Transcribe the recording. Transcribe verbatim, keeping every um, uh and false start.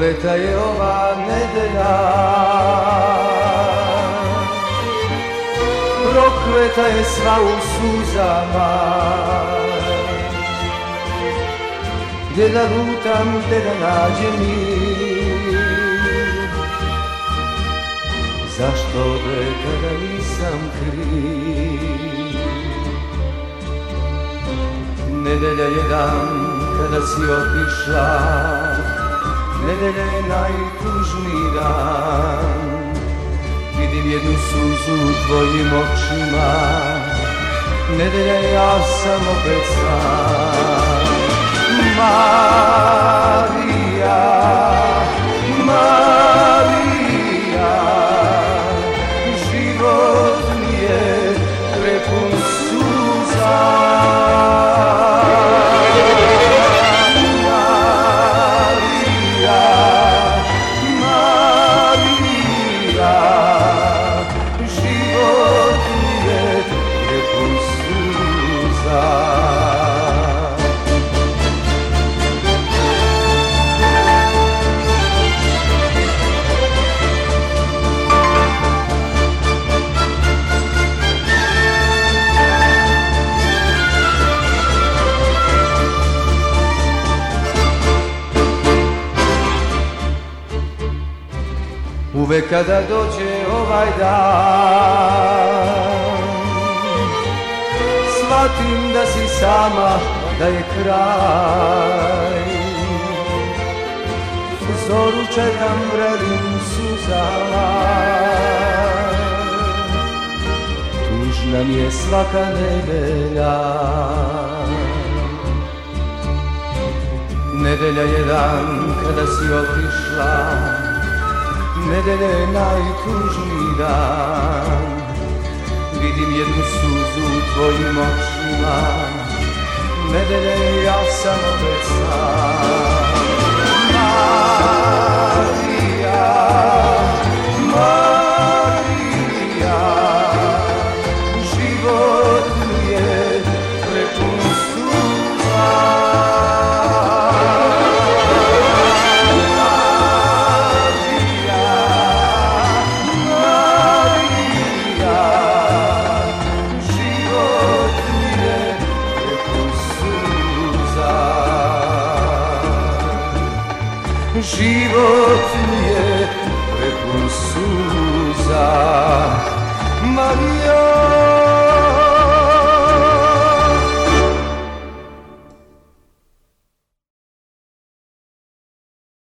Prokleta je ova nedelja, prokleta je sva u suzama, gdje da lutam, gdje da nađem mir. Zašto ode kada nisam kriv? Nedelja je dan kada si otišla, nedelja je najtužniji dan. Vidim jednu suzu u tvojim očima, nedelja je, ja sam opet sam. Marija, Marija, život mi je prepun suza. Uvek kada dođe ovaj dan, shvatim da si sama, da je kraj. Zoru čekam vrelim suzama, tužna mi je svaka nedelja. Nedelja je dan kada si otišla, nedelja je najtužniji dan. Vidim jednu suzu u tvojim očima, nedelja je, ja sam opet sam. Marija, Marija, život mi je prepun suza. Život mi je prepun suza, Marija.